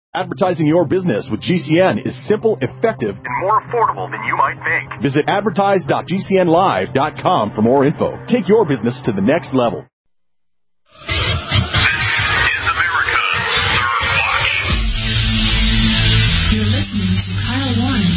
Advertising your business with GCN is simple, effective, and more affordable than you might think. Visit advertise.gcnlive.com for more info. Take your business to the next level. This is America's Third Watch. You're listening to Kyle Warren.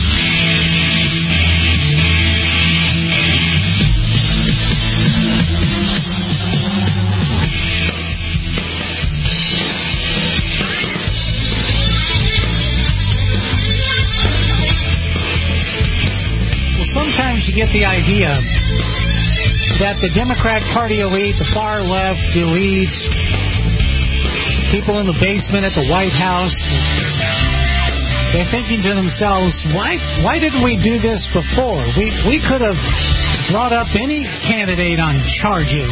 Sometimes you get the idea that the Democrat Party elite, the far left elite, people in the basement at the White House, they're thinking to themselves, why didn't we do this before? We could have brought up any candidate on charges.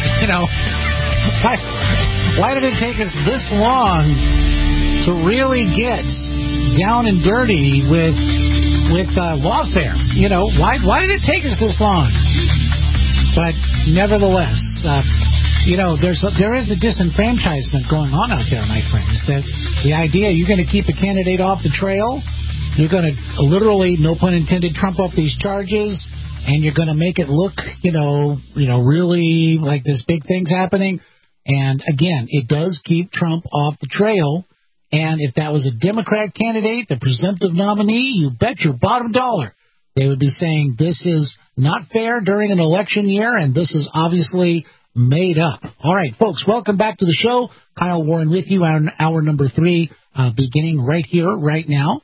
Why did it take us this long to really get down and dirty with lawfare? Why did it take us this long? But nevertheless, there is a disenfranchisement going on out there, my friends. That the idea you're going to keep a candidate off the trail, you're going to literally, no pun intended, trump up these charges, and you're going to make it look, really like this big thing's happening. And again, it does keep Trump off the trail. And if that was a Democrat candidate, the presumptive nominee, you bet your bottom dollar they would be saying this is not fair during an election year, and this is obviously made up. All right, folks, welcome back to the show. Kyle Warren with you on hour number 3, beginning right here, right now.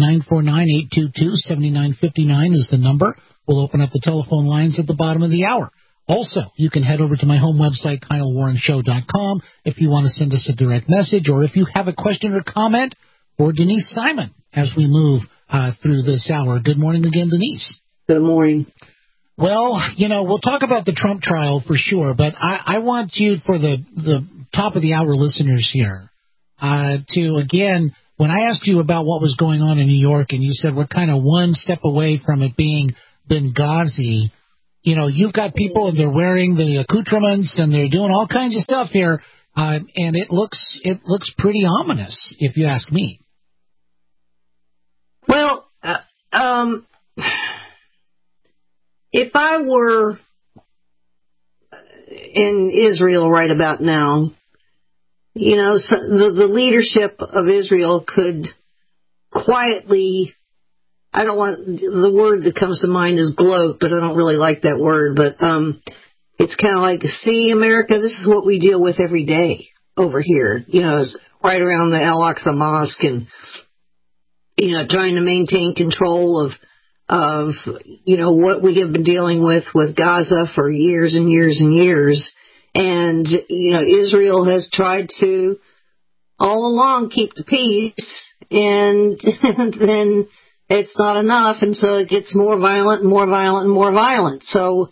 949-822-7959 is the number. We'll open up the telephone lines at the bottom of the hour. Also, you can head over to my home website, KyleWarrenShow.com, if you want to send us a direct message, or if you have a question or comment for Denise Simon as we move through this hour. Good morning again, Denise. Good morning. Well, we'll talk about the Trump trial for sure, but I want you, for the top of the hour listeners here, to, again, when I asked you about what was going on in New York, and you said we're kind of one step away from it being Benghazi, you've got people and they're wearing the accoutrements and they're doing all kinds of stuff here, and it looks pretty ominous, if you ask me. Well, if I were in Israel right about now, the leadership of Israel could quietly, I don't want, the word that comes to mind is gloat, but I don't really like that word, but it's kind of like, see, America, this is what we deal with every day over here, it's right around the Al-Aqsa Mosque, and trying to maintain control of what we have been dealing with Gaza for years and years and years. And, Israel has tried to all along keep the peace, and then it's not enough, and so it gets more violent and more violent and more violent. So,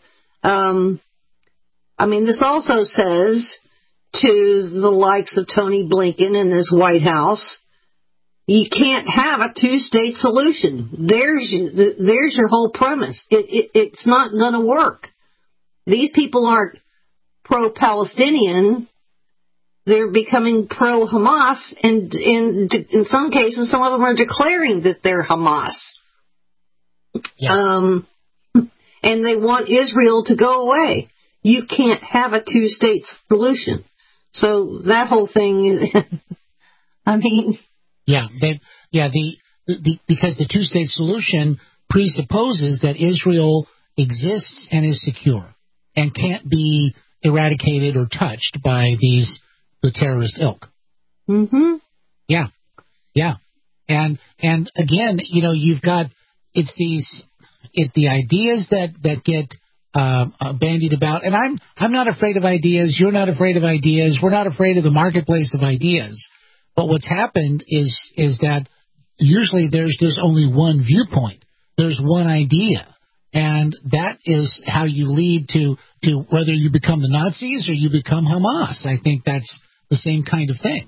this also says to the likes of Tony Blinken and this White House, you can't have a two-state solution. There's your whole premise. It's not going to work. These people aren't pro-Palestinian. They're becoming pro-Hamas, and in some cases, some of them are declaring that they're Hamas. Yeah. And they want Israel to go away. You can't have a two-state solution. So that whole thing, because the two-state solution presupposes that Israel exists and is secure and can't be eradicated or touched by the terrorist ilk. Mm-hmm. Yeah. And again, you've got the ideas that get bandied about, and I'm not afraid of ideas. You're not afraid of ideas. We're not afraid of the marketplace of ideas. But what's happened is that usually there's only one viewpoint. There's one idea. And that is how you lead to whether you become the Nazis or you become Hamas. I think that's the same kind of thing.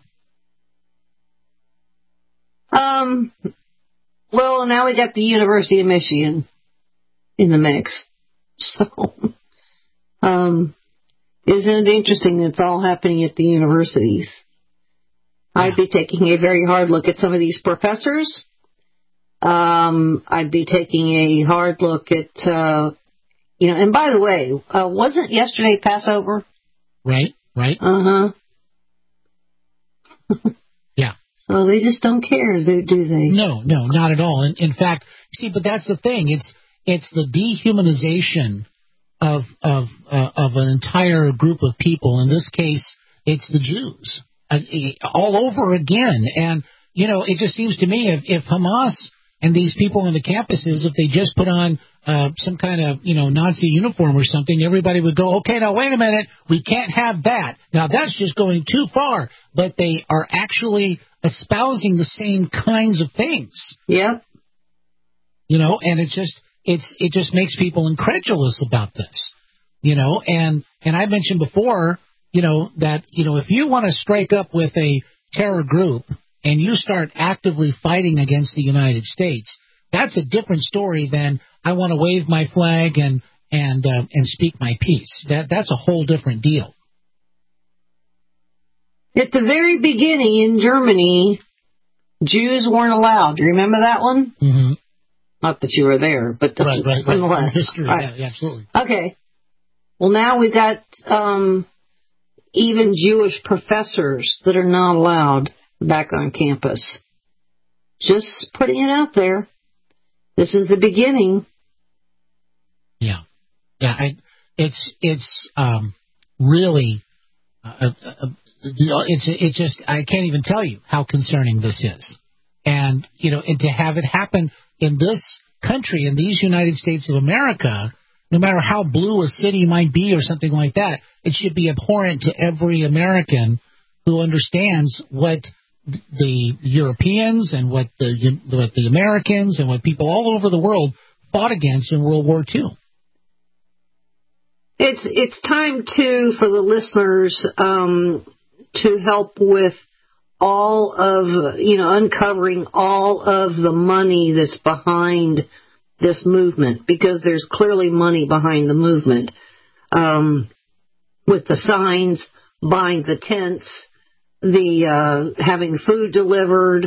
Well, now we got the University of Michigan in the mix. So, isn't it interesting it's all happening at the universities? I'd be taking a very hard look at some of these professors. I'd be taking a hard look at, and by the way, wasn't yesterday Passover? Right. Uh-huh. Yeah. So they just don't care, do they? No, not at all. In fact, see, but that's the thing. It's the dehumanization of an entire group of people. In this case, it's the Jews, all over again. And it just seems to me if Hamas and these people on the campuses, if they just put on some kind of Nazi uniform or something, everybody would go, okay, now wait a minute, we can't have that. Now that's just going too far. But they are actually espousing the same kinds of things. Yep. And it just makes people incredulous about this. And I mentioned before, that if you want to strike up with a terror group and you start actively fighting against the United States, that's a different story than I want to wave my flag and speak my piece. That's a whole different deal. At the very beginning in Germany, Jews weren't allowed. Do you remember that one? Mm-hmm. Not that you were there, but right. History, right. Yeah, absolutely. Okay. Well, now we've got even Jewish professors that are not allowed back on campus. Just putting it out there. This is the beginning. Yeah. It's really it's just I can't even tell you how concerning this is, and and to have it happen in this country, in these United States of America, no matter how blue a city might be or something like that, it should be abhorrent to every American who understands what the Europeans and what the Americans and what people all over the world fought against in World War II. It's time too for the listeners to help with all of uncovering all of the money that's behind this movement, because there's clearly money behind the movement, with the signs, buying the tents, the having food delivered,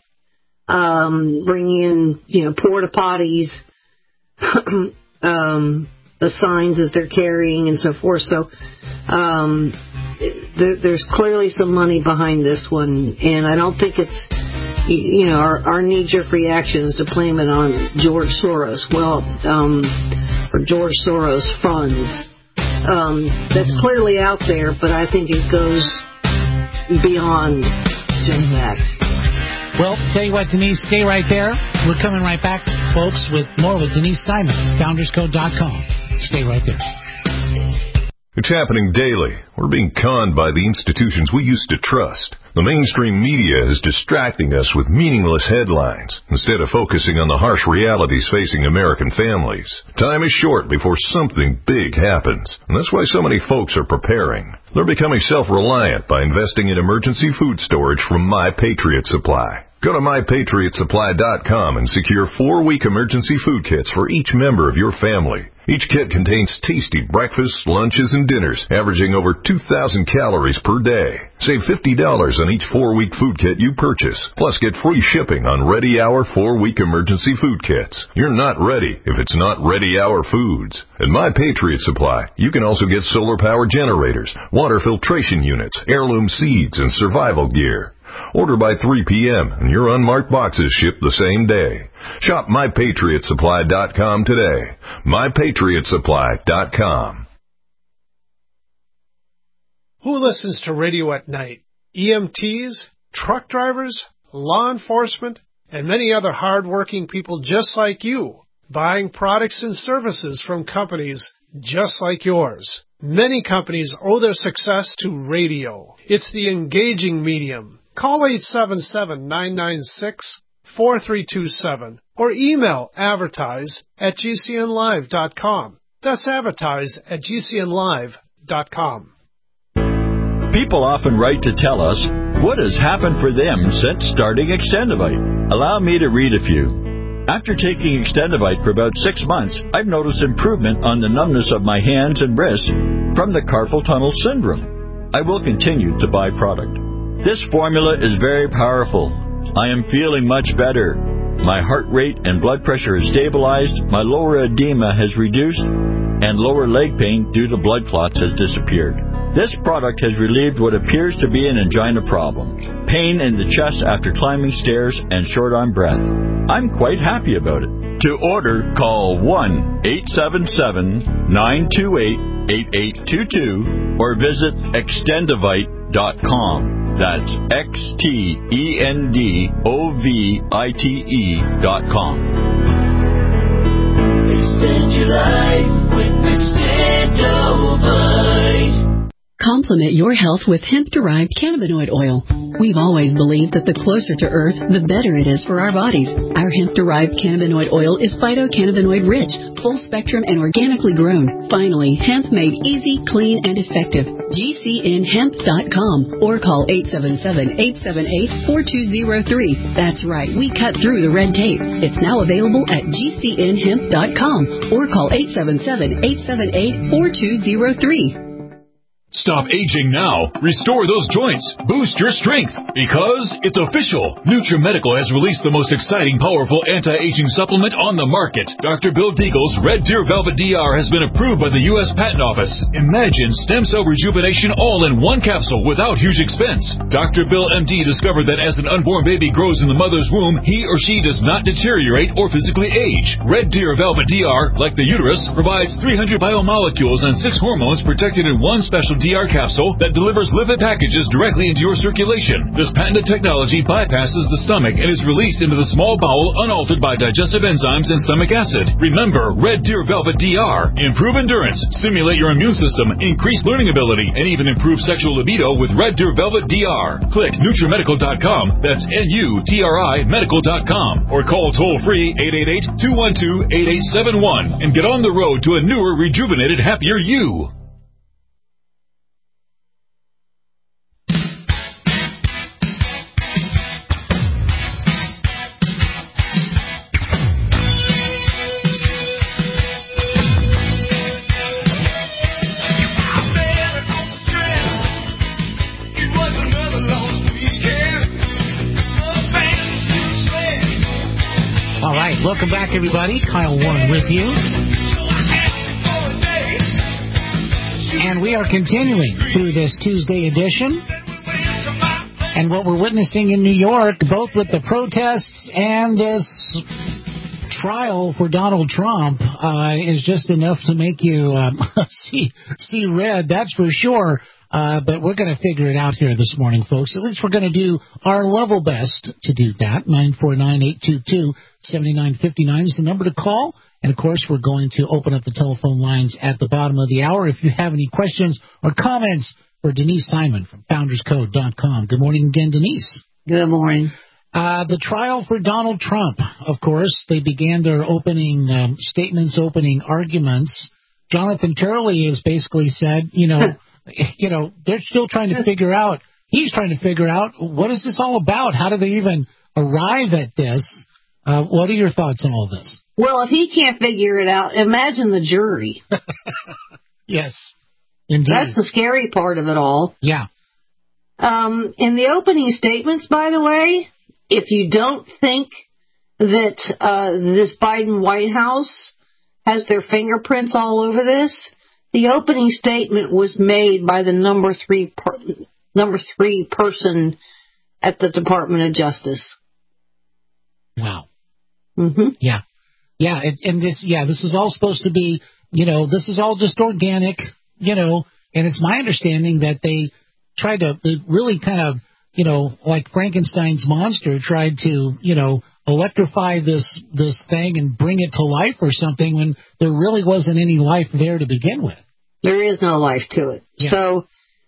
bringing in porta potties, the signs that they're carrying and so forth. So there's clearly some money behind this one, and I don't think it's our knee-jerk reaction is to blame it on George Soros. Well, for George Soros funds, that's clearly out there, but I think it goes beyond just that. Well, tell you what, Denise, stay right there. We're coming right back, folks, with more with Denise Simon, FoundersCode.com. Stay right there. It's happening daily. We're being conned by the institutions we used to trust. The mainstream media is distracting us with meaningless headlines instead of focusing on the harsh realities facing American families. Time is short before something big happens, and that's why so many folks are preparing. They're becoming self-reliant by investing in emergency food storage from My Patriot Supply. Go to MyPatriotSupply.com and secure 4-week emergency food kits for each member of your family. Each kit contains tasty breakfasts, lunches, and dinners, averaging over 2,000 calories per day. Save $50 on each 4-week food kit you purchase. Plus, get free shipping on Ready Hour 4-week emergency food kits. You're not ready if it's not Ready Hour Foods. At My Patriot Supply, you can also get solar power generators, water filtration units, heirloom seeds, and survival gear. Order by 3 p.m. and your unmarked boxes ship the same day. Shop MyPatriotSupply.com today. MyPatriotSupply.com. Who listens to radio at night? EMTs, truck drivers, law enforcement, and many other hard-working people just like you, buying products and services from companies just like yours. Many companies owe their success to radio. It's the engaging medium. Call 877-996-4327 or email advertise@gcnlive.com. That's advertise@gcnlive.com. People often write to tell us what has happened for them since starting Extendivite. Allow me to read a few. After taking Extendivite for about 6 months, I've noticed improvement on the numbness of my hands and wrists from the carpal tunnel syndrome. I will continue to buy product. This formula is very powerful. I am feeling much better. My heart rate and blood pressure is stabilized, my lower edema has reduced, and lower leg pain due to blood clots has disappeared. This product has relieved what appears to be an angina problem, pain in the chest after climbing stairs, and short on breath. I'm quite happy about it. To order, call 1-877-928-8822 or visit extendovite.com. That's XTENDOVITE.com. Extend your life with Extendovite. Complement your health with hemp-derived cannabinoid oil. We've always believed that the closer to Earth, the better it is for our bodies. Our hemp-derived cannabinoid oil is phytocannabinoid-rich, full-spectrum, and organically grown. Finally, hemp made easy, clean, and effective. GCNhemp.com or call 877-878-4203. That's right, we cut through the red tape. It's now available at GCNhemp.com or call 877-878-4203. Stop aging now. Restore those joints. Boost your strength. Because it's official. NutriMedical has released the most exciting, powerful anti-aging supplement on the market. Dr. Bill Deagle's Red Deer Velvet DR has been approved by the U.S. Patent Office. Imagine stem cell rejuvenation all in one capsule without huge expense. Dr. Bill MD discovered that as an unborn baby grows in the mother's womb, he or she does not deteriorate or physically age. Red Deer Velvet DR, like the uterus, provides 300 biomolecules and 6 hormones protected in one special DR capsule that delivers lipid packages directly into your circulation. This patented technology bypasses the stomach and is released into the small bowel unaltered by digestive enzymes and stomach acid. Remember, Red Deer Velvet DR. Improve endurance, stimulate your immune system, increase learning ability, and even improve sexual libido with Red Deer Velvet DR. Click NutriMedical.com, that's NUTRI Medical.com, or call toll-free 888-212-8871 and get on the road to a newer, rejuvenated, happier you. All right, welcome back, everybody. Kyle Warren with you. And we are continuing through this Tuesday edition. And what we're witnessing in New York, both with the protests and this trial for Donald Trump, is just enough to make you see red, that's for sure. But we're going to figure it out here this morning, folks. At least we're going to do our level best to do that. 949-822-7959 is the number to call. And, of course, we're going to open up the telephone lines at the bottom of the hour. If you have any questions or comments for Denise Simon from FoundersCode.com. Good morning again, Denise. Good morning. The trial for Donald Trump, of course, they began their opening statements, opening arguments. Jonathan Turley has basically said, they're still trying to figure out, he's trying to figure out, what is this all about? How do they even arrive at this? What are your thoughts on all this? Well, if he can't figure it out, imagine the jury. Yes, indeed. That's the scary part of it all. Yeah. In the opening statements, by the way, if you don't think that this Biden White House has their fingerprints all over this, the opening statement was made by the number three person at the Department of Justice. Wow. Mm-hmm. Yeah. Yeah, this is all supposed to be, this is all just organic, and it's my understanding that they really kind of, like Frankenstein's monster tried to, electrify this thing and bring it to life or something when there really wasn't any life there to begin with. There is no life to it. Yeah. So,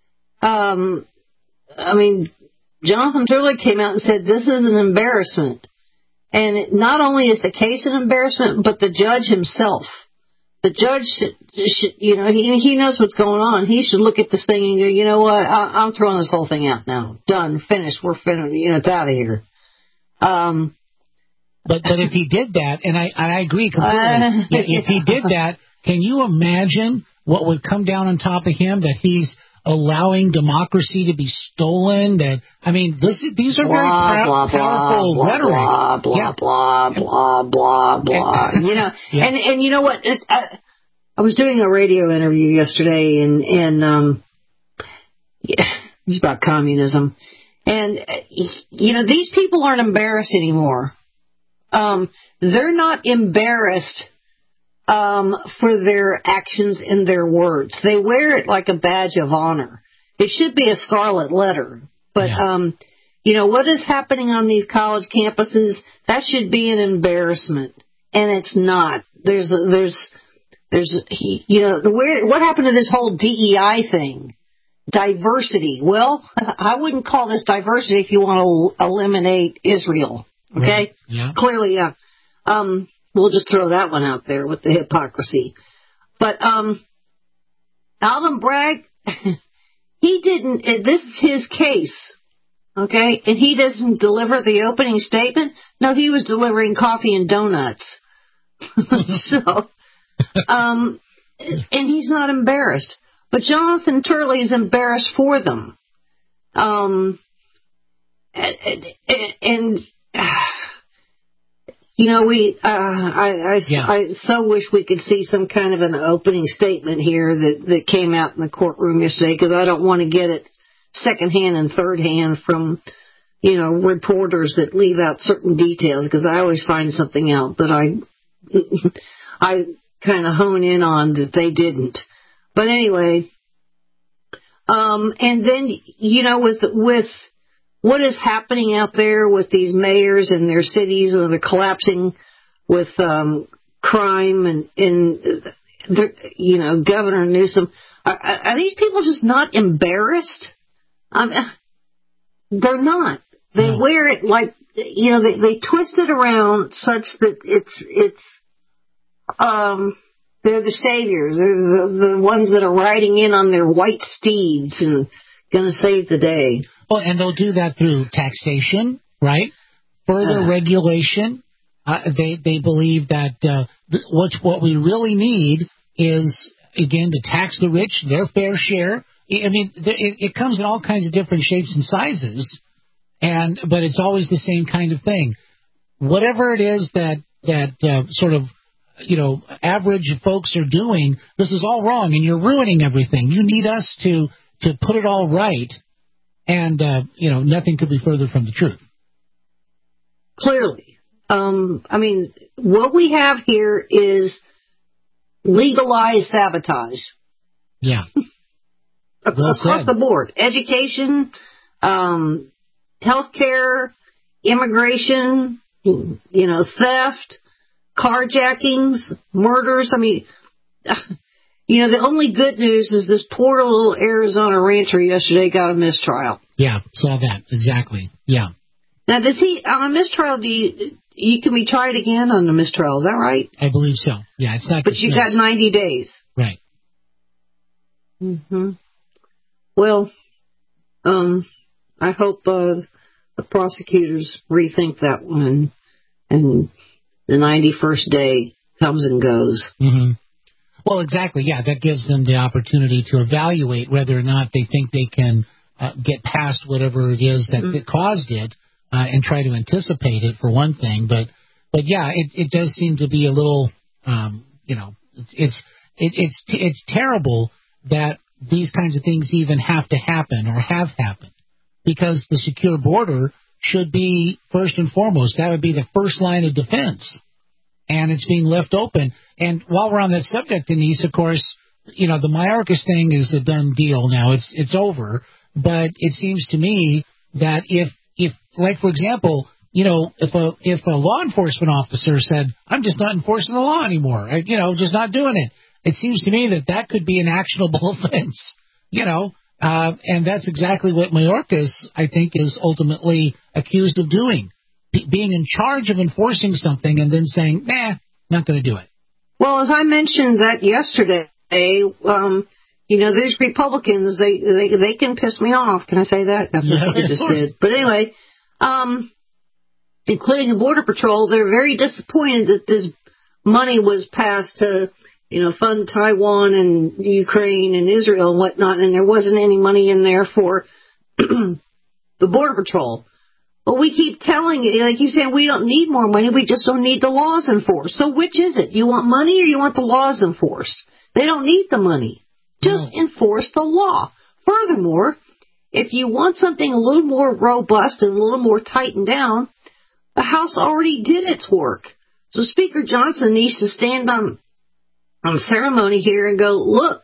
Jonathan Turley came out and said this is an embarrassment. And not only is the case an embarrassment, but the judge himself. The judge should he knows what's going on. He should look at this thing and go, you know what, I'm throwing this whole thing out now. Done, finished, we're finished, it's out of here. But if he did that, and I agree completely, if he did that, can you imagine what would come down on top of him? That he's allowing democracy to be stolen. That these are very powerful rhetoric. Blah, blah, blah. And you know what? I was doing a radio interview yesterday, and it's about communism. And, these people aren't embarrassed anymore. They're not embarrassed for their actions and their words. They wear it like a badge of honor. It should be a scarlet letter. But, what is happening on these college campuses, that should be an embarrassment. And it's not. What happened to this whole DEI thing? Diversity. Well, I wouldn't call this diversity if you want to eliminate Israel. Okay? Right. Yeah. Clearly, yeah. We'll just throw that one out there with the hypocrisy. But Alvin Bragg, he didn't. This is his case. Okay? And he doesn't deliver the opening statement. No, he was delivering coffee and donuts. So, and he's not embarrassed. But Jonathan Turley is embarrassed for them. I so wish we could see some kind of an opening statement here that came out in the courtroom yesterday, because I don't want to get it secondhand and thirdhand from, reporters that leave out certain details, because I always find something out that I kind of hone in on that they didn't. But anyway, and then, with what is happening out there with these mayors in their cities, where they're collapsing with crime and Governor Newsom, are these people just not embarrassed? They're not. They wear it like, they twist it around such that it's they're the saviors. They're the ones that are riding in on their white steeds and going to save the day. Well, and they'll do that through taxation, right? Further regulation. They believe that what we really need is, again, to tax the rich, their fair share. It comes in all kinds of different shapes and sizes, but it's always the same kind of thing. Whatever it is that sort of, average folks are doing, this is all wrong, and you're ruining everything. You need us to put it all right, and, nothing could be further from the truth. Clearly. What we have here is legalized sabotage. Yeah. Across the board. Education, healthcare, immigration, theft, carjackings, murders. The only good news is this poor little Arizona rancher yesterday got a mistrial. Yeah, saw that. Exactly. Yeah. Now, does he, on a mistrial, you can be tried again on a mistrial, is that right? I believe so. Yeah, it's not. But you got 90 days. Right. Mm-hmm. Well, I hope the prosecutors rethink that one, and the 91st day comes and goes. Mm-hmm. Well, exactly. Yeah, that gives them the opportunity to evaluate whether or not they think they can get past whatever it is that caused it, and try to anticipate it, for one thing. But yeah, it does seem to be a little, it's terrible that these kinds of things even have to happen or have happened, because the secure border should be first and foremost. That would be the first line of defense, and it's being left open. And while we're on that subject, Denise, of course, the Mayorkas thing is a done deal now. It's over. But it seems to me that if like, for example, if a law enforcement officer said, I'm just not enforcing the law anymore, just not doing it, it seems to me that could be an actionable offense, and that's exactly what Mayorkas, I think, is ultimately accused of doing, being in charge of enforcing something and then saying, not going to do it. Well, as I mentioned that yesterday, these Republicans, they can piss me off. Can I say that? That's what they just did. But anyway, including the Border Patrol, they're very disappointed that this money was passed to fund Taiwan and Ukraine and Israel and whatnot, and there wasn't any money in there for the Border Patrol. But we keep telling you, like you said, we don't need more money, we just don't need the laws enforced. So which is it? You want money or you want the laws enforced? They don't need the money. Just enforce the law. Furthermore, if you want something a little more robust and a little more tightened down, the House already did its work. So Speaker Johnson needs to stand on ceremony here and go, look,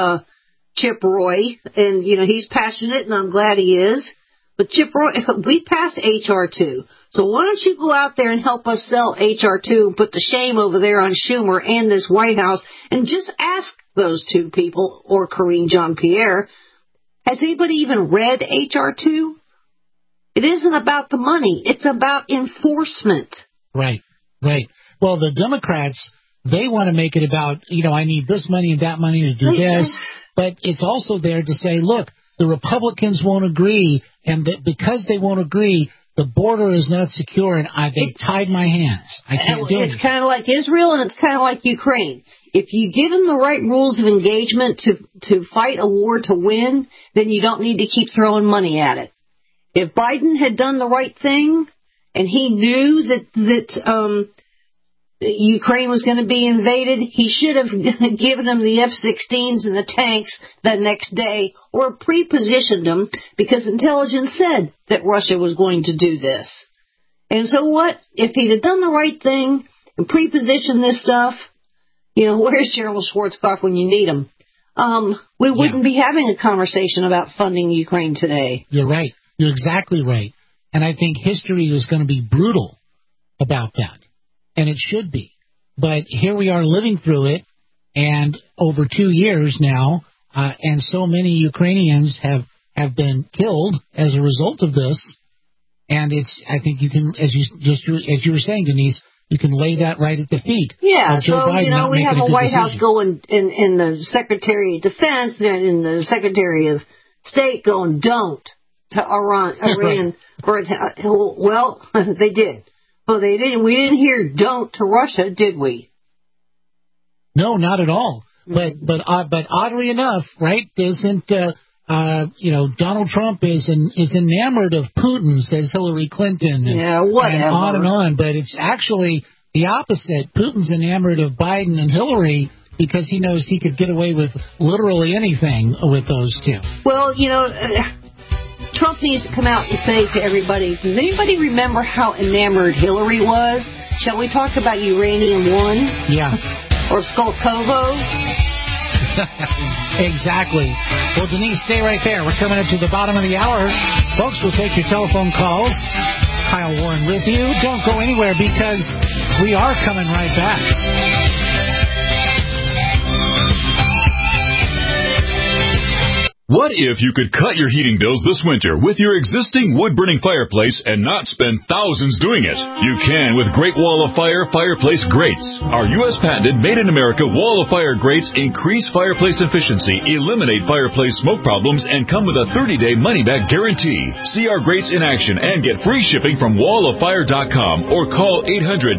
Chip Roy, and, he's passionate, and I'm glad he is. But Chip Roy, we passed H.R. 2. So why don't you go out there and help us sell H.R. 2 and put the shame over there on Schumer and this White House and just ask those two people, or Karine Jean-Pierre, has anybody even read H.R. 2? It isn't about the money. It's about enforcement. Right. Well, the Democrats, they want to make it about, I need this money and that money to do this. But it's also there to say, look, the Republicans won't agree, and that because they won't agree, the border is not secure, and they tied my hands. I can't do it. It's kind of like Israel, and it's kind of like Ukraine. If you give them the right rules of engagement to fight a war to win, then you don't need to keep throwing money at it. If Biden had done the right thing, and he knew that Ukraine was going to be invaded, he should have given them the F-16s and the tanks the next day, or pre-positioned them, because intelligence said that Russia was going to do this. And so what? If he'd have done the right thing and pre-positioned this stuff, where's General Schwarzkopf when you need him? We wouldn't be having a conversation about funding Ukraine today. You're right. You're exactly right. And I think history is going to be brutal about that. And it should be. But here we are living through it, and over 2 years now, and so many Ukrainians have been killed as a result of this. And I think you can, as you were saying, Denise, you can lay that right at the feet. Yeah, Joe Biden we have a White House going, in the Secretary of Defense and the Secretary of State going, don't to Iran. Well, they did. Well, they didn't. We didn't hear "don't" to Russia, did we? No, not at all. But oddly enough, right? Isn't Donald Trump is enamored of Putin, says Hillary Clinton. And, whatever. And on. But it's actually the opposite. Putin's enamored of Biden and Hillary because he knows he could get away with literally anything with those two. Well, Trump needs to come out and say to everybody, does anybody remember how enamored Hillary was? Shall we talk about Uranium One? Yeah. Or Skolkovo? Exactly. Well, Denise, stay right there. We're coming up to the bottom of the hour. Folks, we'll take your telephone calls. Kyle Warren with you. Don't go anywhere because we are coming right back. What if you could cut your heating bills this winter with your existing wood-burning fireplace and not spend thousands doing it? You can with Great Wall of Fire fireplace grates. Our U.S. patented made-in-America Wall of Fire grates increase fireplace efficiency, eliminate fireplace smoke problems, and come with a 30-day money-back guarantee. See our grates in action and get free shipping from walloffire.com or call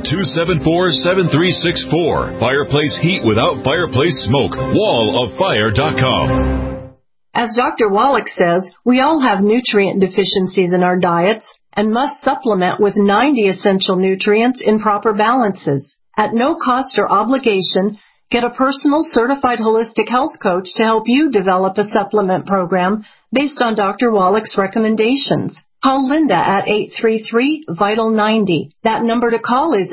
800-274-7364. Fireplace heat without fireplace smoke. walloffire.com. As Dr. Wallach says, we all have nutrient deficiencies in our diets and must supplement with 90 essential nutrients in proper balances. At no cost or obligation, get a personal certified holistic health coach to help you develop a supplement program based on Dr. Wallach's recommendations. Call Linda at 833-VITAL-90. That number to call is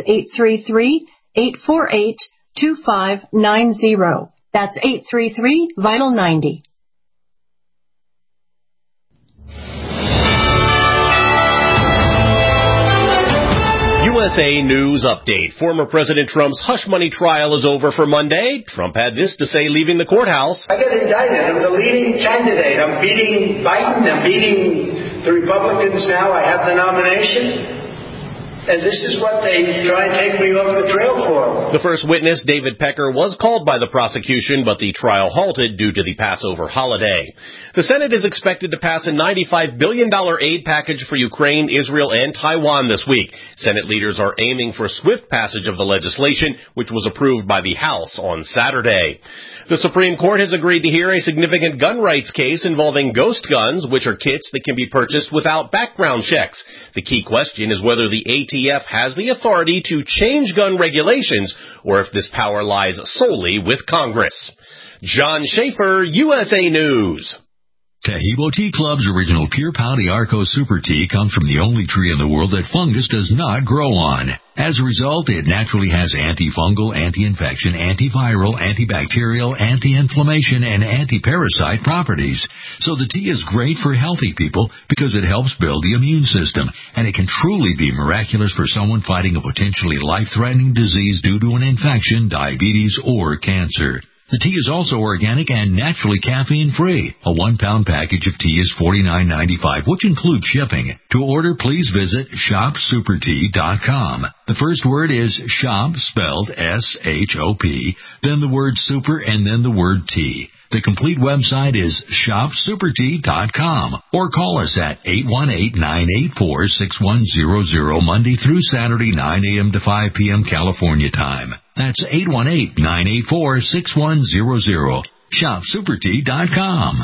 833-848-2590. That's 833-VITAL-90. USA News Update. Former President Trump's hush money trial is over for Monday. Trump had this to say leaving the courthouse. I got indicted. I'm the leading candidate. I'm beating Biden. I'm beating the Republicans now. I have the nomination. And this is what they try and take me off the trail for. The first witness, David Pecker, was called by the prosecution, but the trial halted due to the Passover holiday. The Senate is expected to pass a $95 billion aid package for Ukraine, Israel, and Taiwan this week. Senate leaders are aiming for swift passage of the legislation, which was approved by the House on Saturday. The Supreme Court has agreed to hear a significant gun rights case involving ghost guns, which are kits that can be purchased without background checks. The key question is whether the ATF has the authority to change gun regulations or if this power lies solely with Congress. John Schaefer, USA News. Taheebo Tea Club's original Pure Pouty Arco Super Tea comes from the only tree in the world that fungus does not grow on. As a result, it naturally has antifungal, anti-infection, antiviral, antibacterial, anti-inflammation, and anti-parasite properties. So the tea is great for healthy people because it helps build the immune system, and it can truly be miraculous for someone fighting a potentially life-threatening disease due to an infection, diabetes, or cancer. The tea is also organic and naturally caffeine-free. A 1-pound package of tea is $49.95, which includes shipping. To order, please visit shopsupertea.com. The first word is shop, spelled S-H-O-P, then the word super, and then the word tea. The complete website is shopsupertea.com or call us at 818-984-6100 Monday through Saturday, 9 a.m. to 5 p.m. California time. That's 818-984-6100. Shopsupertea.com.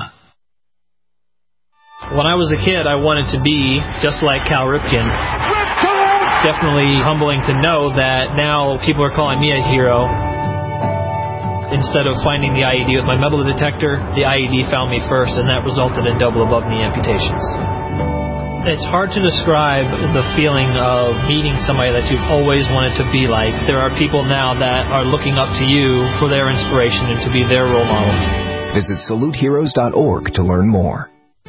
When I was a kid, I wanted to be just like Cal Ripken. It's definitely humbling to know that now people are calling me a hero. Instead of finding the IED with my metal detector, the IED found me first, and that resulted in double above-knee amputations. It's hard to describe the feeling of meeting somebody that you've always wanted to be like. There are people now that are looking up to you for their inspiration and to be their role model. Visit SaluteHeroes.org to learn more.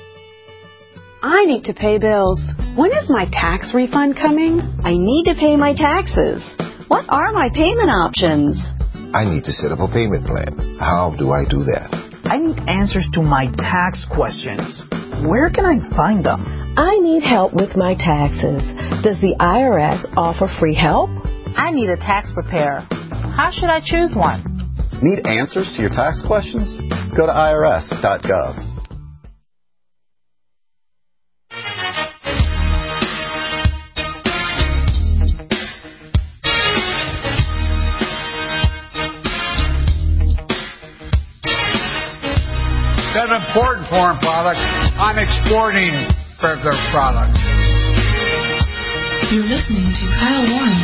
I need to pay bills. When is my tax refund coming? I need to pay my taxes. What are my payment options? I need to set up a payment plan. How do I do that? I need answers to my tax questions. Where can I find them? I need help with my taxes. Does the IRS offer free help? I need a tax preparer. How should I choose one? Need answers to your tax questions? Go to irs.gov. That's important foreign products. I'm exporting their products. You're listening to Kyle Warren.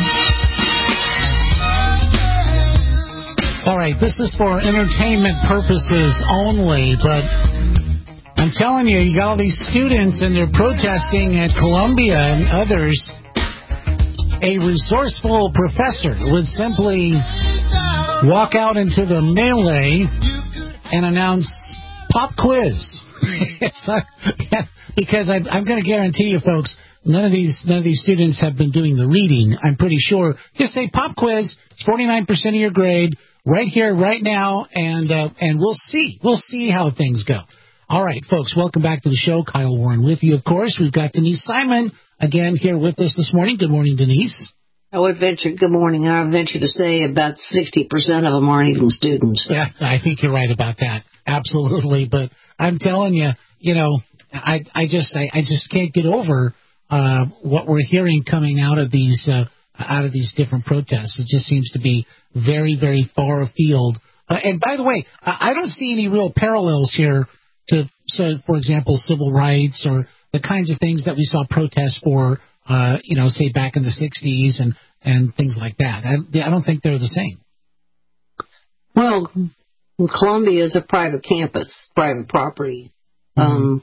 All right, this is for entertainment purposes only, but I'm telling you, you got all these students and they're protesting at Columbia and others. A resourceful professor would simply walk out into the melee and announce pop quiz. Because I'm going to guarantee you, folks, none of these students have been doing the reading. I'm pretty sure. Just say pop quiz. It's 49% of your grade right here, right now, and we'll see. We'll see how things go. All right, folks, welcome back to the show. Kyle Warren with you, of course. We've got Denise Simon again here with us this morning. Good morning, Denise. Good morning. I would venture to say about 60% of them aren't even students. Yeah, I think you're right about that. Absolutely. But I'm telling you, I just can't get over what we're hearing coming out of these different protests. It just seems to be very, very far afield. And by the way, I don't see any real parallels here to, for example, civil rights or the kinds of things that we saw protests for, say back in the 60s and things like that. I don't think they're the same. Well, Columbia is a private campus, private property. You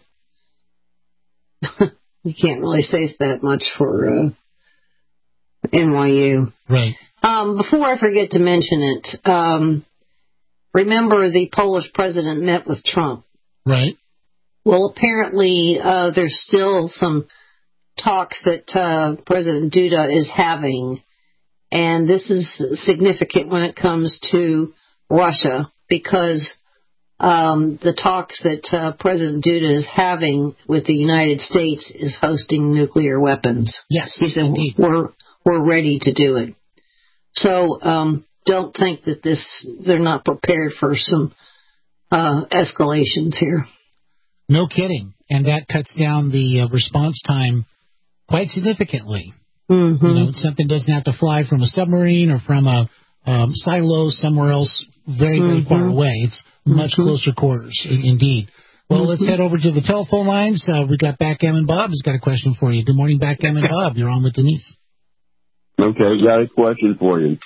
can't really say that much for NYU. Right. Before I forget to mention it, remember the Polish president met with Trump. Right. Well, apparently there's still some talks that President Duda is having, and this is significant when it comes to Russia, because the talks that President Duda is having with the United States is hosting nuclear weapons. Yes, he said indeed. we're ready to do it. So don't think that they're not prepared for some escalations here. No kidding. And that cuts down the response time quite significantly. Mm-hmm. You know, something doesn't have to fly from a submarine or from a silo somewhere else very, very far away. It's much closer quarters, indeed. Well, let's head over to the telephone lines. We got Backgammon Bob who's got a question for you. Good morning, Backgammon Bob. You're on with Denise. Okay, got a question for you.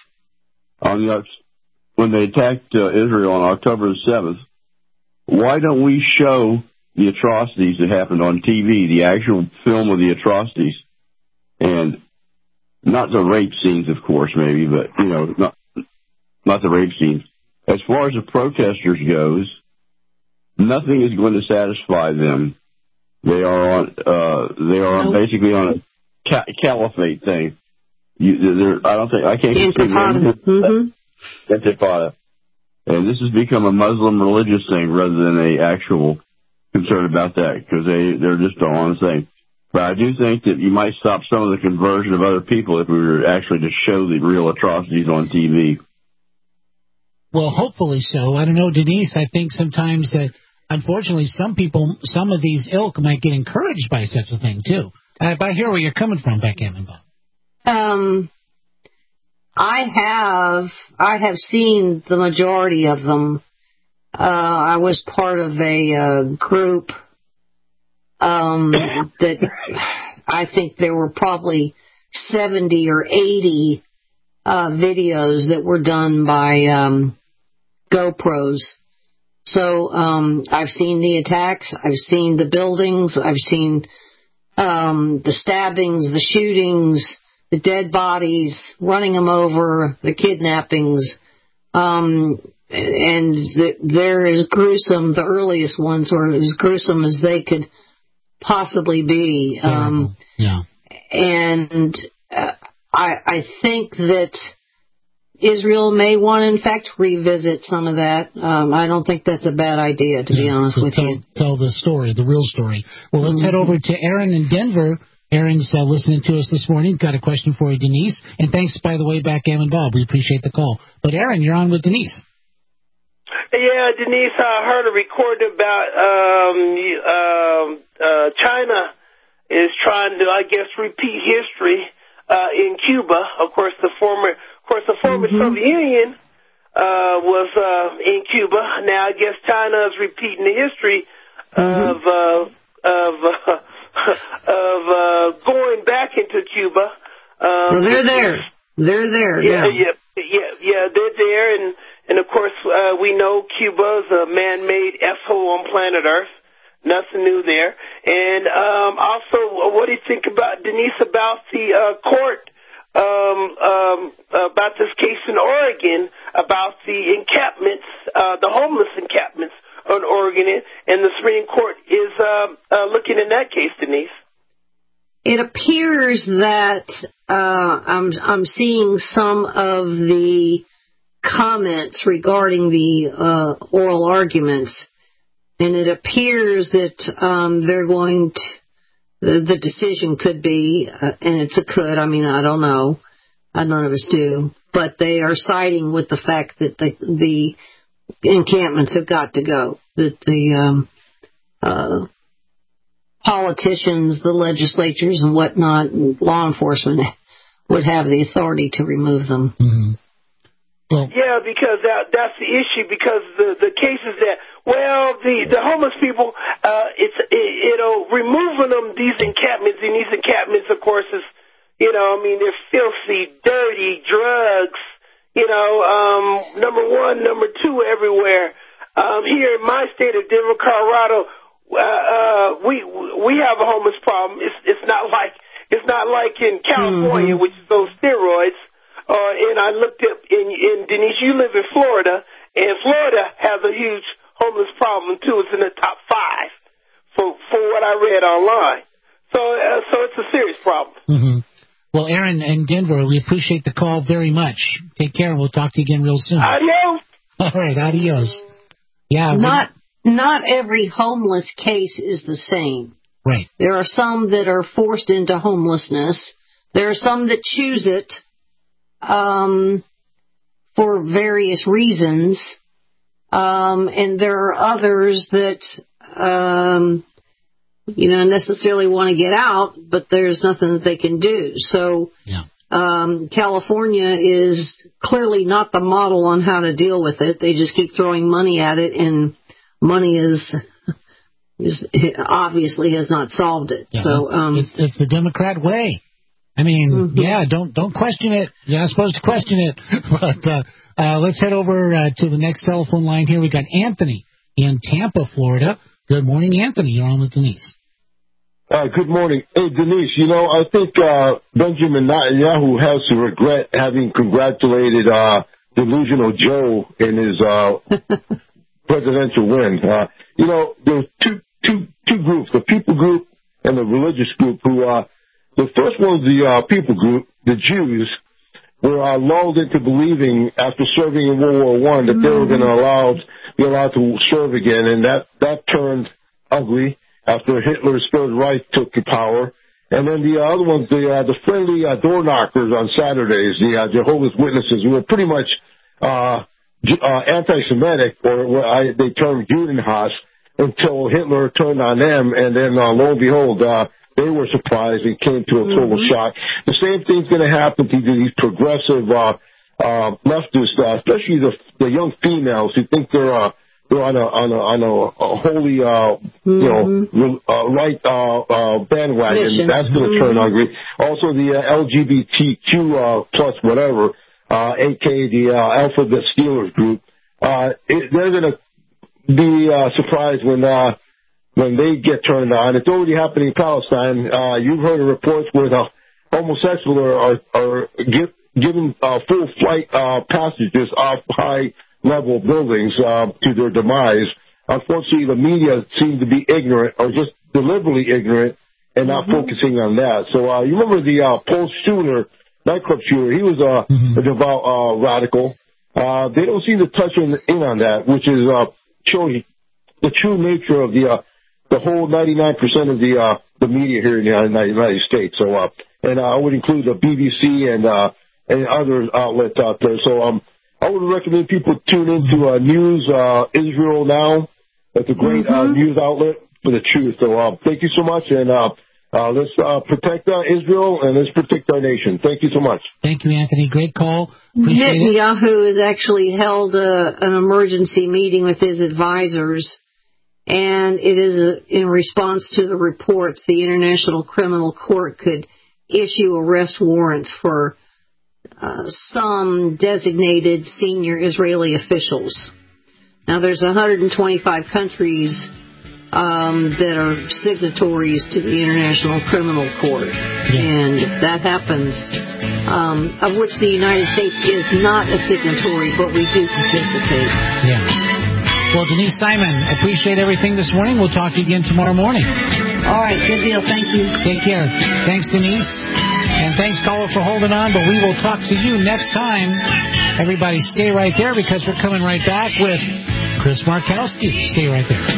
When they attacked Israel on October the 7th, why don't we show the atrocities that happened on TV, the actual film of the atrocities? And not the rape scenes, of course, maybe, but, you know, not the rape scenes. As far as the protesters goes, nothing is going to satisfy them. They are on basically on a caliphate thing. I can't Intifada. Intifada. And this has become a Muslim religious thing rather than a actual concern about that, because they're just all on the same. But I do think that you might stop some of the conversion of other people if we were actually to show the real atrocities on TV. Well, hopefully so. I don't know, Denise, I think sometimes that, unfortunately, some of these ilk might get encouraged by such a thing, too. But I hear where you're coming from, Backgammon Bob. I have seen the majority of them. I was part of a group that I think there were probably 70 or 80 videos that were done by GoPros. So I've seen the attacks, I've seen the buildings, I've seen the stabbings, the shootings, the dead bodies, running them over, the kidnappings, and they're as gruesome, the earliest ones were as gruesome as they could possibly be. Yeah. And I think that Israel may want to, in fact, revisit some of that. I don't think that's a bad idea, to be honest with you. Tell the story, the real story. Well, let's head over to Aaron in Denver. Aaron's listening to us this morning. Got a question for you, Denise. And thanks, by the way, Backgammon Bob. We appreciate the call. But, Aaron, you're on with Denise. Yeah, Denise, I heard a recording about China is trying to, I guess, repeat history in Cuba. Of course, the former Soviet Union was in Cuba. Now, I guess China is repeating the history of going back into Cuba. Well, they're there. They're there. Yeah, they're there, and of course, we know Cuba is a man-made S-hole on planet Earth. Nothing new there. And also, what do you think about, Denise, about the court, about this case in Oregon, about the encampments, the homeless encampments on Oregon, and the Supreme Court is looking in that case, Denise? It appears that I'm seeing some of the comments regarding the oral arguments, and it appears that they're going to, the decision could be, and it's a could, I mean, I don't know, none of us do, but they are siding with the fact that the encampments have got to go, that the politicians, the legislatures and whatnot, and law enforcement would have the authority to remove them. Mm-hmm. Well, yeah, because that's the issue, because the cases that, well, the homeless people, removing them, these encampments, of course, is, I mean, they're filthy, dirty, drugs, number one, number two, everywhere. Here in my state of Denver, Colorado, we have a homeless problem. It's not like in California, which is those steroids. And I looked up, and Denise, you live in Florida, and Florida has a huge homeless problem too. It's in the top 5 for what I read online. So it's a serious problem. Mm-hmm. Well, Aaron in Denver, we appreciate the call very much. Take care, and we'll talk to you again real soon. Adios. All right, adios. Yeah. Not every homeless case is the same. Right. There are some that are forced into homelessness. There are some that choose it for various reasons, and there are others that necessarily want to get out, but there's nothing that they can do. So California is clearly not the model on how to deal with it. They just keep throwing money at it, and money is obviously has not solved it. Yeah, so it's the Democrat way. I mean, don't question it. You're not supposed to question it. But let's head over to the next telephone line here. We got Anthony in Tampa, Florida. Good morning, Anthony. You're on with Denise. Good morning. Hey, Denise, I think Benjamin Netanyahu has to regret having congratulated Delusional Joe in his presidential win. There's two groups, the people group and the religious group, who the first one was the people group, the Jews, were lulled into believing after serving in World War I that they were going to be allowed to serve again, and that turned ugly after Hitler's Third Reich took power. And then the other ones, the friendly door knockers on Saturdays, the Jehovah's Witnesses, who were pretty much anti-Semitic, or what they termed Judenhass, until Hitler turned on them, and then lo and behold, they were surprised and came to a total shock. The same thing's going to happen to these progressive leftists, especially the young females who think they're on a holy, right bandwagon. Mission. That's going to turn ugly. Also, the LGBTQ plus whatever, aka the Alphabet Steelers group, they're going to be surprised when they get turned on. It's already happening in Palestine. You've heard of reports where the homosexuals are given full flight passages off high-level buildings to their demise. Unfortunately, the media seem to be ignorant, or just deliberately ignorant, and not focusing on that. So you remember the Paul Shooter, nightclub shooter? He was a devout radical. They don't seem to touch in on that, which is showing the true nature of the whole 99% of the media here in the United States. So, and I would include the BBC and other outlets out there. So, I would recommend people tune into News Israel Now. It's a great news outlet for the truth. So, thank you so much, and let's protect Israel and let's protect our nation. Thank you so much. Thank you, Anthony. Great call. Netanyahu has actually held an emergency meeting with his advisors. And it is in response to the reports the International Criminal Court could issue arrest warrants for some designated senior Israeli officials. Now, there's 125 countries that are signatories to the International Criminal Court. And if that happens, of which the United States is not a signatory, but we do participate. Yeah. Well, Denise Simon, appreciate everything this morning. We'll talk to you again tomorrow morning. All right, good deal. Thank you. Take care. Thanks, Denise. And thanks, caller, for holding on. But we will talk to you next time. Everybody stay right there because we're coming right back with Chris Markowski. Stay right there.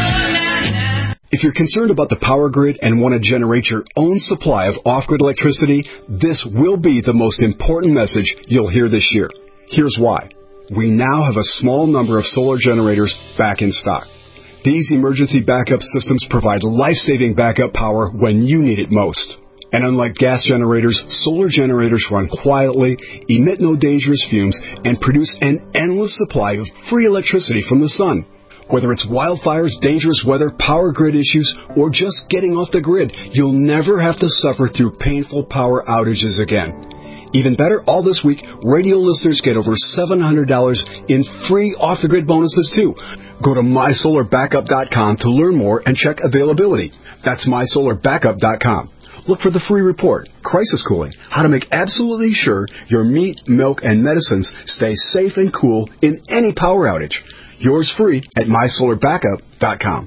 If you're concerned about the power grid and want to generate your own supply of off-grid electricity, this will be the most important message you'll hear this year. Here's why. We now have a small number of solar generators back in stock. These emergency backup systems provide life-saving backup power when you need it most. And unlike gas generators, solar generators run quietly, emit no dangerous fumes, and produce an endless supply of free electricity from the sun. Whether it's wildfires, dangerous weather, power grid issues, or just getting off the grid, you'll never have to suffer through painful power outages again. Even better, all this week, radio listeners get over $700 in free off-the-grid bonuses, too. Go to mysolarbackup.com to learn more and check availability. That's mysolarbackup.com. Look for the free report, Crisis Cooling, how to make absolutely sure your meat, milk, and medicines stay safe and cool in any power outage. Yours free at mysolarbackup.com.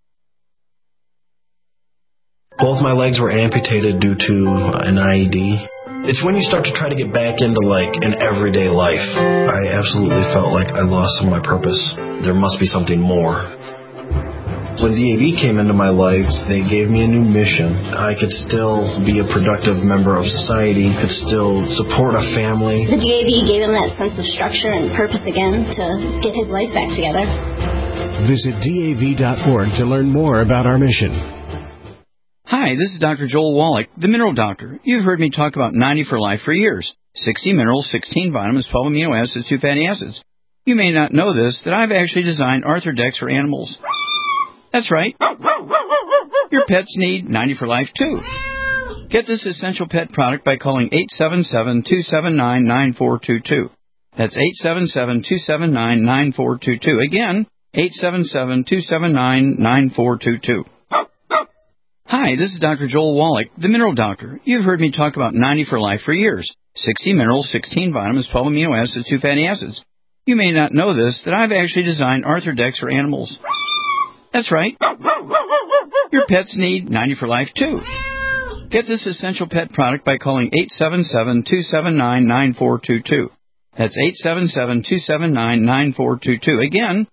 Both my legs were amputated due to an IED. It's when you start to try to get back into, an everyday life. I absolutely felt like I lost some of my purpose. There must be something more. When DAV came into my life, they gave me a new mission. I could still be a productive member of society, could still support a family. The DAV gave him that sense of structure and purpose again to get his life back together. Visit DAV.org to learn more about our mission. Hi, this is Dr. Joel Wallach, the Mineral Doctor. You've heard me talk about 90 for Life for years. 60 minerals, 16 vitamins, 12 amino acids, 2 fatty acids. You may not know this, that I've actually designed Arthrodex for animals. That's right. Your pets need 90 for Life, too. Get this essential pet product by calling 877-279-9422. That's 877-279-9422. Again, 877-279-9422. Hi, this is Dr. Joel Wallach, the Mineral Doctor. You've heard me talk about 90 for Life for years. 60 minerals, 16 vitamins, 12 amino acids, 2 fatty acids. You may not know this, that I've actually designed Arthrodex for animals. That's right. Your pets need 90 for Life, too. Get this essential pet product by calling 877-279-9422. That's 877-279-9422. Again,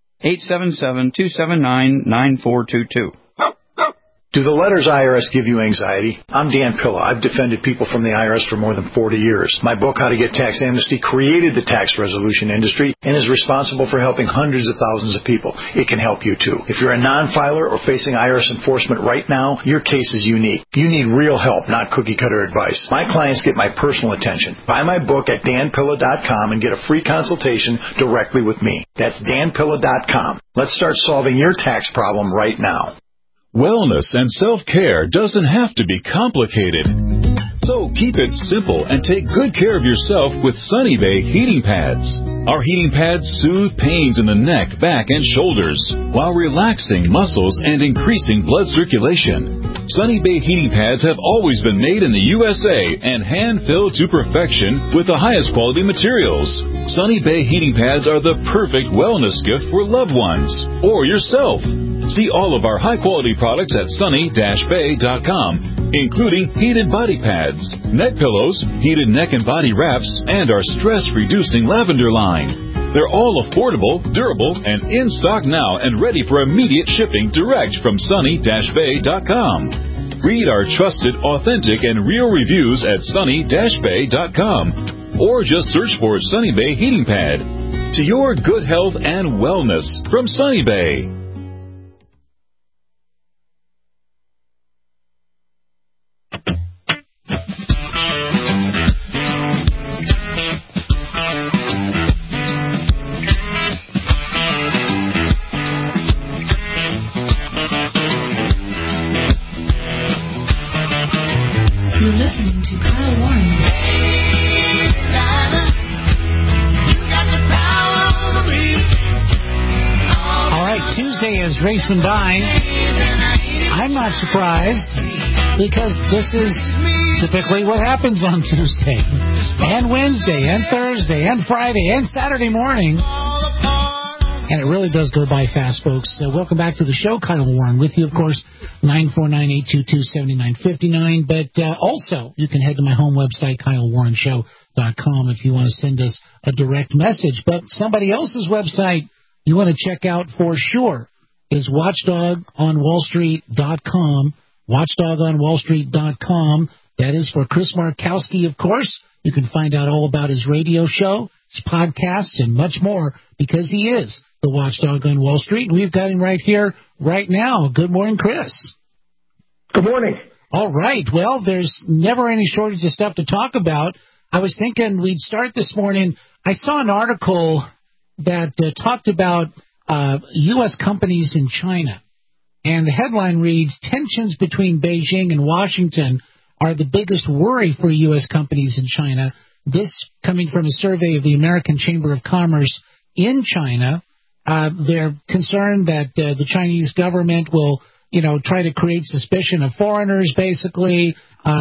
877-279-9422. Do the letters IRS give you anxiety? I'm Dan Pilla. I've defended people from the IRS for more than 40 years. My book, How to Get Tax Amnesty, created the tax resolution industry and is responsible for helping hundreds of thousands of people. It can help you, too. If you're a non-filer or facing IRS enforcement right now, your case is unique. You need real help, not cookie-cutter advice. My clients get my personal attention. Buy my book at danpilla.com and get a free consultation directly with me. That's danpilla.com. Let's start solving your tax problem right now. Wellness and self-care doesn't have to be complicated. So keep it simple and take good care of yourself with Sunny Bay heating pads. Our heating pads soothe pains in the neck, back, and shoulders while relaxing muscles and increasing blood circulation. Sunny Bay heating pads have always been made in the USA and hand-filled to perfection with the highest quality materials. Sunny Bay heating pads are the perfect wellness gift for loved ones or yourself. See all of our high-quality products at sunny-bay.com, including heated body pads, neck pillows, heated neck and body wraps, and our stress-reducing lavender line. They're all affordable, durable, and in stock now and ready for immediate shipping direct from sunny-bay.com. Read our trusted, authentic, and real reviews at sunny-bay.com, or just search for Sunny Bay Heating Pad. To your good health and wellness from Sunny Bay. Racing by. I'm not surprised because this is typically what happens on Tuesday and Wednesday and Thursday and Friday and Saturday morning. And it really does go by fast, folks. Welcome back to the show. Kyle Warren with you, of course, 949-822-7959. But also, you can head to my home website, KyleWarrenShow.com, if you want to send us a direct message. But somebody else's website you want to check out for sure is WatchDogOnWallStreet.com. WatchDogOnWallStreet.com. That is for Chris Markowski, of course. You can find out all about his radio show, his podcasts, and much more because he is the Watchdog on Wall Street. We've got him right here, right now. Good morning, Chris. Good morning. All right. Well, there's never any shortage of stuff to talk about. I was thinking we'd start this morning. I saw an article that talked about U.S. companies in China. And the headline reads, tensions between Beijing and Washington are the biggest worry for U.S. companies in China. This coming from a survey of the American Chamber of Commerce in China. They're concerned that the Chinese government will, try to create suspicion of foreigners, basically.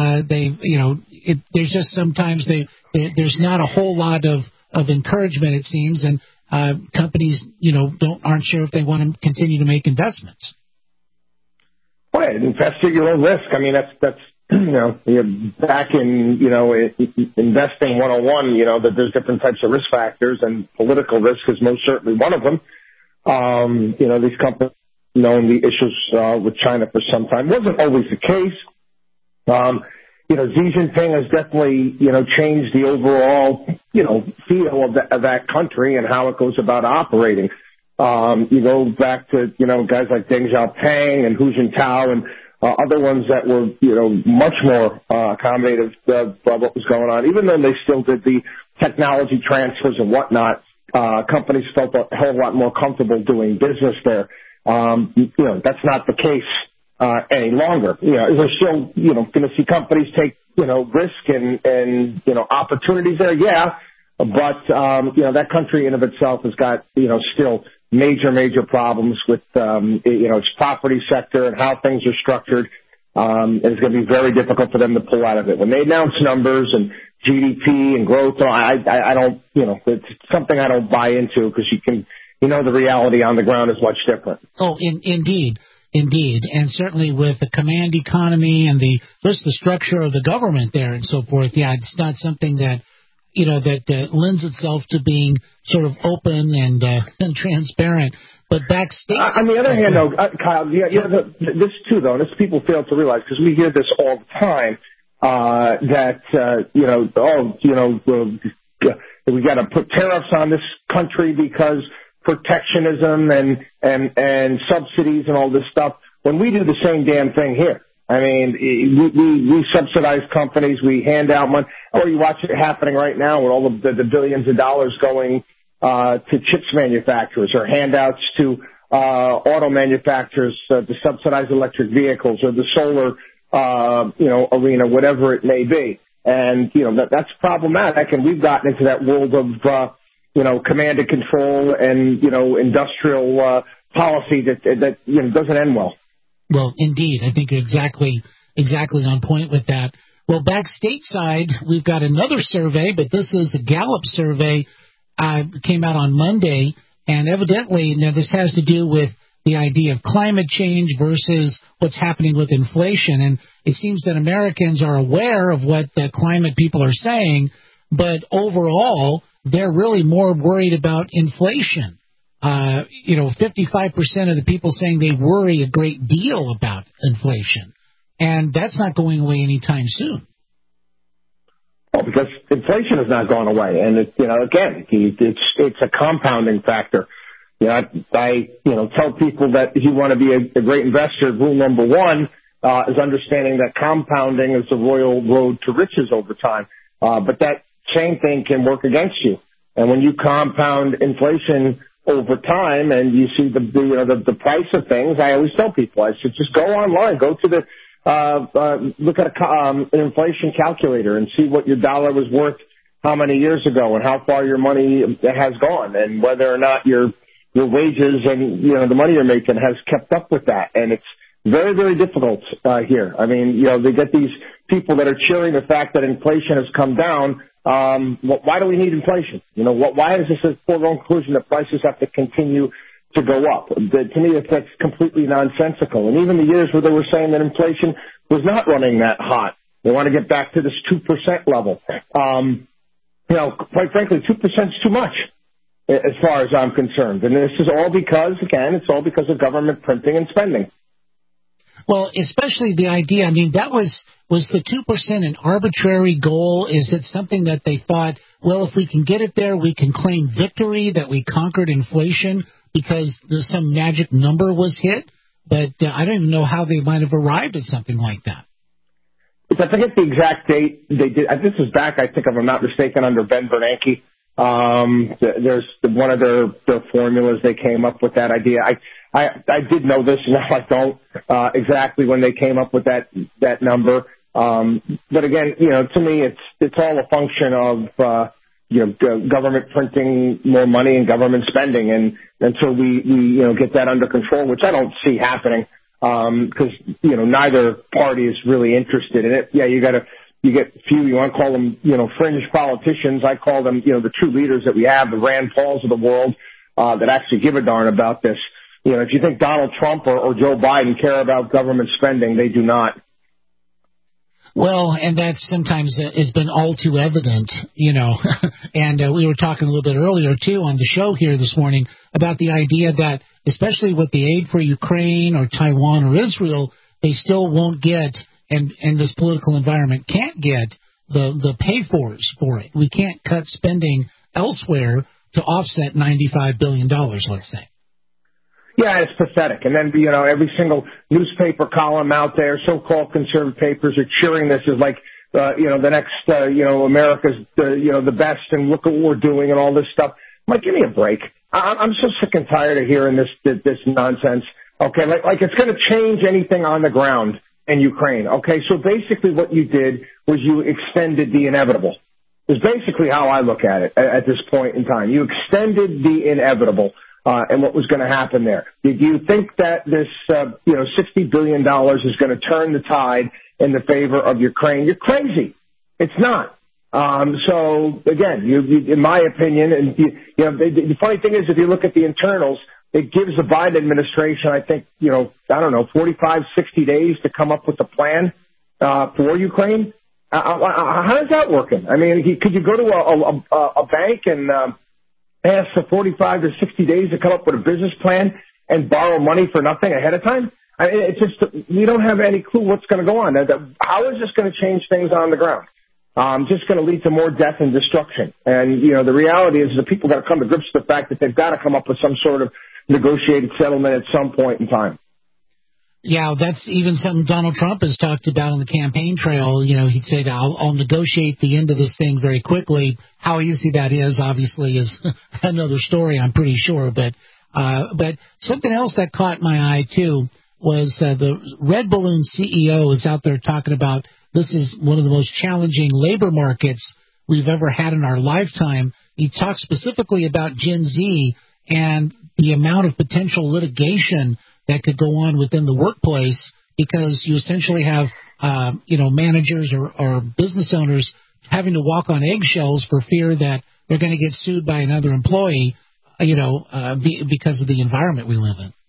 There's just sometimes there's not a whole lot of encouragement, it seems, and companies, aren't sure if they want to continue to make investments. Well, invest at your own risk. I mean, that's you're back in, investing 101, that there's different types of risk factors, and political risk is most certainly one of them. These companies known the issues with China for some time. Wasn't always the case. Xi Jinping has definitely, changed the overall, feel of that country and how it goes about operating. You go back to, guys like Deng Xiaoping and Hu Jintao and other ones that were, much more accommodative of what was going on. Even though they still did the technology transfers and whatnot, companies felt a hell of a lot more comfortable doing business there. That's not the case any longer. We're still, going to see companies take, risk and opportunities there. Yeah. But, that country in of itself has got, still major problems with, its property sector and how things are structured. And it's going to be very difficult for them to pull out of it. When they announce numbers and GDP and growth, I don't, it's something I don't buy into because the reality on the ground is much different. Oh, indeed. And certainly with the command economy and just the structure of the government there and so forth, it's not something that, that lends itself to being sort of open and transparent. But backstage. On the other hand, though, Kyle, this too, though, and this people fail to realize because we hear this all the time, we got to put tariffs on this country because protectionism and subsidies and all this stuff. When we do the same damn thing here. I mean, we subsidize companies, we hand out money, or you watch it happening right now with all of the billions of dollars going to chips manufacturers or handouts to auto manufacturers to subsidize electric vehicles or the solar arena, whatever it may be. And that's problematic, and we've gotten into that world of command and control and industrial policy that doesn't end well. Well, indeed. I think you're exactly on point with that. Well, back stateside, we've got another survey, but this is a Gallup survey, came out on Monday, and evidently, now this has to do with the idea of climate change versus what's happening with inflation. And it seems that Americans are aware of what the climate people are saying, but overall, they're really more worried about inflation. 55% of the people saying they worry a great deal about inflation. And that's not going away anytime soon. Well, because inflation has not gone away. And, it's a compounding factor. I tell people that if you want to be a great investor, rule number one is understanding that compounding is the royal road to riches over time. But that same thing can work against you. And when you compound inflation over time and you see the price of things, I always tell people, I said, just go online, go to look at an inflation calculator and see what your dollar was worth how many years ago and how far your money has gone and whether or not your wages and, the money you're making has kept up with that. And it's very, very difficult here. I mean, they get these people that are cheering the fact that inflation has come down. Why do we need inflation? Why is this a foregone conclusion that prices have to continue to go up? To me, that's completely nonsensical. And even the years where they were saying that inflation was not running that hot, they want to get back to this 2% level. Quite frankly, 2% is too much as far as I'm concerned. And this is all because, it's all because of government printing and spending. Well, especially the idea, that was the 2% an arbitrary goal? Is it something that they thought, well, if we can get it there, we can claim victory, that we conquered inflation because there's some magic number was hit? But I don't even know how they might have arrived at something like that. I forget the exact date they did. This is back, I think, if I'm not mistaken, under Ben Bernanke. There's one of their formulas they came up with that idea. I did know this, and now I don't exactly when they came up with that number. But again, to me, it's all a function of government printing more money and government spending, and until we get that under control, which I don't see happening, because neither party is really interested in it. Yeah, you get few, you want to call them, fringe politicians. I call them, the true leaders that we have, the Rand Pauls of the world, that actually give a darn about this. If you think Donald Trump or Joe Biden care about government spending, they do not. Well, and that sometimes has been all too evident, and we were talking a little bit earlier, too, on the show here this morning about the idea that, especially with the aid for Ukraine or Taiwan or Israel, they still won't get, and this political environment can't get, the pay-fors for it. We can't cut spending elsewhere to offset $95 billion, let's say. Yeah, it's pathetic. And then, every single newspaper column out there, so-called conservative papers are cheering this as like, the next, America's, the best, and look at what we're doing and all this stuff. I'm like, give me a break. I'm so sick and tired of hearing this nonsense. Okay, like it's going to change anything on the ground in Ukraine. Okay, so basically what you did was you extended the inevitable. Is basically how I look at it at this point in time. You extended the inevitable. And what was going to happen there. Did you think that this, $60 billion is going to turn the tide in the favor of Ukraine? You're crazy. It's not. So again, you, in my opinion, and the funny thing is, if you look at the internals, it gives the Biden administration, I think, 45, 60 days to come up with a plan for Ukraine. How is that working? I mean, could you go to a bank and ask for 45 to 60 days to come up with a business plan and borrow money for nothing ahead of time? I mean, it's just, we don't have any clue what's going to go on. How is this going to change things on the ground? Just going to lead to more death and destruction. And, the reality is the people got to come to grips with the fact that they've got to come up with some sort of negotiated settlement at some point in time. Yeah, that's even something Donald Trump has talked about on the campaign trail. He'd say, I'll negotiate the end of this thing very quickly. How easy that is, obviously, is another story, I'm pretty sure. But something else that caught my eye, too, was the Red Balloon CEO is out there talking about this is one of the most challenging labor markets we've ever had in our lifetime. He talks specifically about Gen Z and the amount of potential litigation that could go on within the workplace because you essentially have, managers or business owners having to walk on eggshells for fear that they're going to get sued by another employee, because of the environment we live in.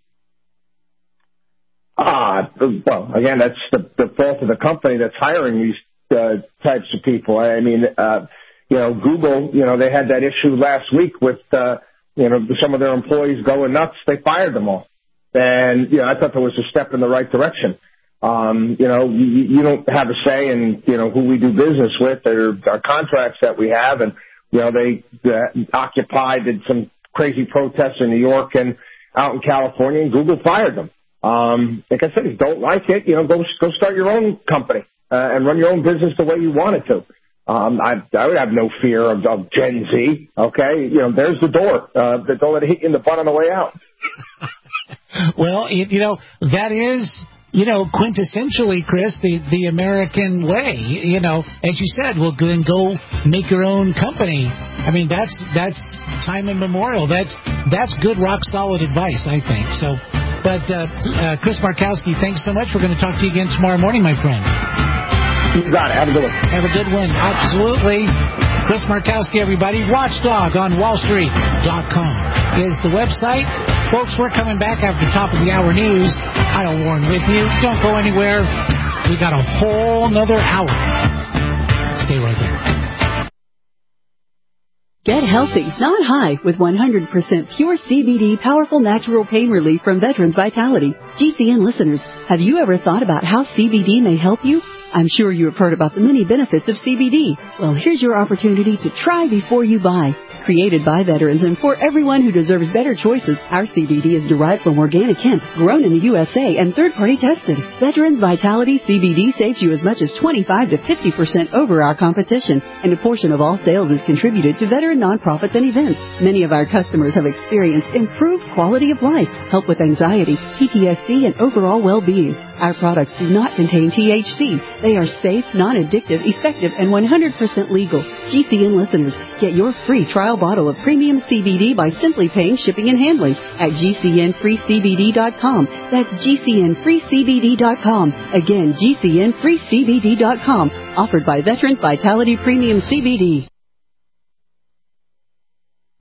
Well, again, that's the fault of the company that's hiring these types of people. I mean, Google, they had that issue last week with, some of their employees going nuts. They fired them all. And, I thought that was a step in the right direction. You don't have a say in, who we do business with or our contracts that we have. And, they Occupy did some crazy protests in New York and out in California, and Google fired them. Like I said, if you don't like it, go start your own company and run your own business the way you want it to. I would have no fear of Gen Z. Okay, there's the door. Don't let it hit you in the butt on the way out. Well, that is, quintessentially, Chris, the American way. As you said, well, then go make your own company. I mean, that's time immemorial. That's good, rock solid advice, I think. So, but Chris Markowski, thanks so much. We're going to talk to you again tomorrow morning, my friend. You got it. Have a good one. Have a good one. Absolutely. Chris Markowski, everybody. Watchdog on WallStreet.com is the website. Folks, we're coming back after top of the hour news. Kyle Warren with you. Don't go anywhere. We got a whole nother hour. Stay right there. Get healthy, not high, with 100% pure CBD powerful natural pain relief from Veterans Vitality. GCN listeners, have you ever thought about how CBD may help you? I'm sure you have heard about the many benefits of CBD. Well, here's your opportunity to try before you buy. Created by veterans and for everyone who deserves better choices, our CBD is derived from organic hemp, grown in the USA, and third-party tested. Veterans Vitality CBD saves you as much as 25 to 50% over our competition, and a portion of all sales is contributed to veteran nonprofits and events. Many of our customers have experienced improved quality of life, help with anxiety, PTSD, and overall well-being. Our products do not contain THC. They are safe, non-addictive, effective, and 100% legal. GCN listeners, get your free trial bottle of premium CBD by simply paying shipping and handling at GCNFreeCBD.com. That's GCNFreeCBD.com. Again, GCNFreeCBD.com. Offered by Veterans Vitality Premium CBD.